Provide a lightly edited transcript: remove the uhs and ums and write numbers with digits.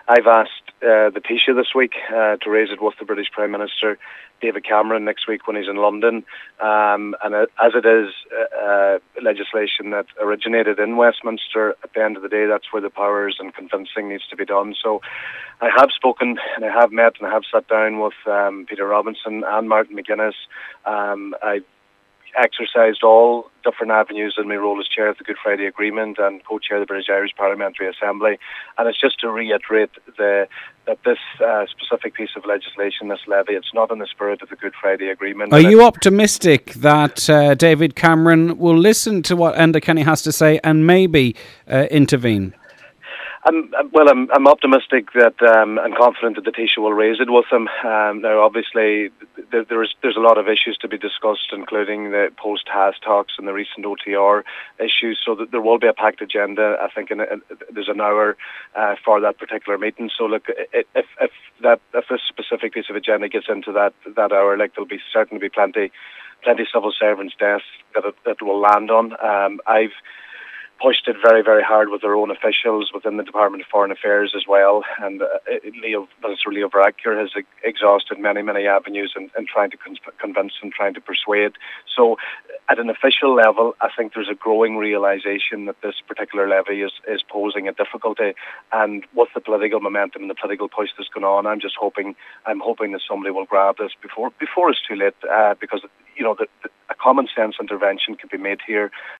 I've asked the Taoiseach this week to raise it with the British Prime Minister David Cameron next week when he's in London. And as it is legislation that originated in Westminster, at the end of the day, that's where the powers and convincing needs to be done. So I have spoken and I have met and I have sat down with Peter Robinson and Martin McGuinness. I've exercised all different avenues in my role as chair of the Good Friday Agreement and co-chair of the British Irish Parliamentary Assembly, and it's just to reiterate that this specific piece of legislation, this levy, it's not in the spirit of the Good Friday Agreement. Are you optimistic that David Cameron will listen to what Enda Kenny has to say and maybe intervene? I'm optimistic that and confident that the Taoiseach will raise it with him. Now, obviously, there's a lot of issues to be discussed, including the post-Haas talks and the recent OTR issues. So that there will be a packed agenda. I think there's an hour for that particular meeting. So look, if this specific piece of agenda gets into that hour, like there'll be certainly be plenty civil servants' desks that it will land on. I've pushed it very, very hard with their own officials within the Department of Foreign Affairs as well. And Minister Leo Varadkar has exhausted many, many avenues in trying to convince and trying to persuade. So at an official level, I think there's a growing realisation that this particular levy is posing a difficulty. And with the political momentum and the political push that's going on, I'm hoping that somebody will grab this before it's too late, because a common sense intervention could be made here.